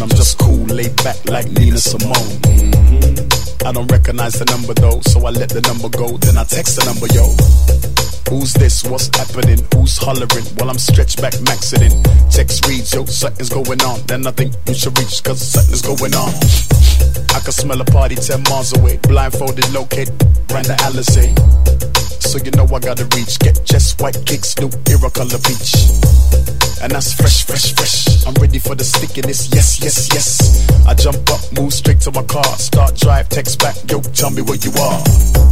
I'm just cool, laid back like Nina Simone. I don't recognize the number though, so I let the number go. Then I text the number, yo. Who's this? What's happening? Who's hollering? While I'm stretched back, maxing in. Text reads, yo, something's going on. Then I think you should reach, cause something's going on. I can smell a party 10 miles away. Blindfolded, located, ran the Alizé. So you know I gotta reach. Get chest, white kicks, new era color peach. And that's fresh, fresh, fresh. I'm ready for the stickiness, yes, yes, yes. I jump up, move straight to my car. Start drive, text back, yo, tell me where you are.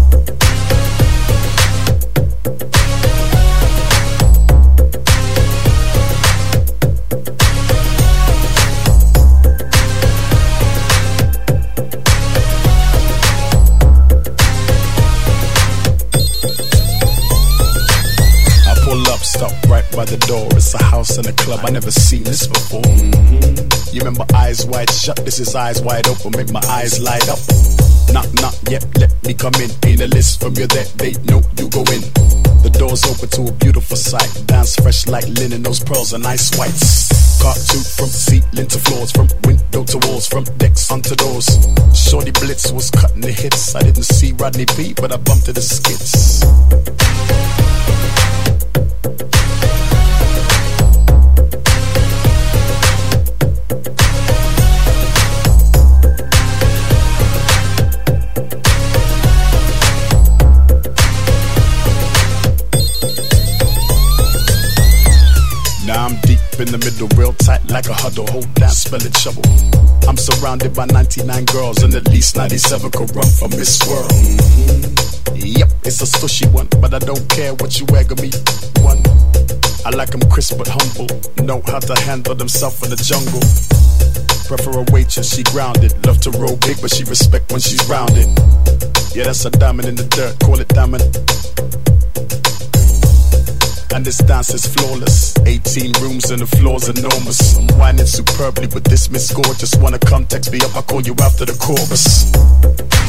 Stop right by the door. It's a house and a club. I never seen this before. You remember Eyes Wide Shut? This is Eyes Wide Open. Make my eyes light up. Knock, knock, yep, let me come in. Ain't a list from you that they know you go in. The door's open to a beautiful sight. Dance fresh like linen. Those pearls are nice whites. Cartoon from ceiling to floors, from window to walls, from decks onto doors. Shorty Blitz was cutting the hits. I didn't see Rodney P, but I bumped to the skits. I'm deep in the middle, real tight like a huddle. Hold down, spelling trouble. I'm surrounded by 99 girls, and at least 97 could run from this world. Yep, it's a stushy one, but I don't care what you egg me. One, I like them crisp but humble. Know how to handle themselves in the jungle. Prefer a waitress, she grounded. Love to roll big, but she respect when she's rounded. Yeah, that's a diamond in the dirt, call it diamond. And this dance is flawless. 18 rooms and the floor's enormous. I'm whining superbly with this Miss Gorgeous. Wanna come, text me up, I'll call you after the chorus.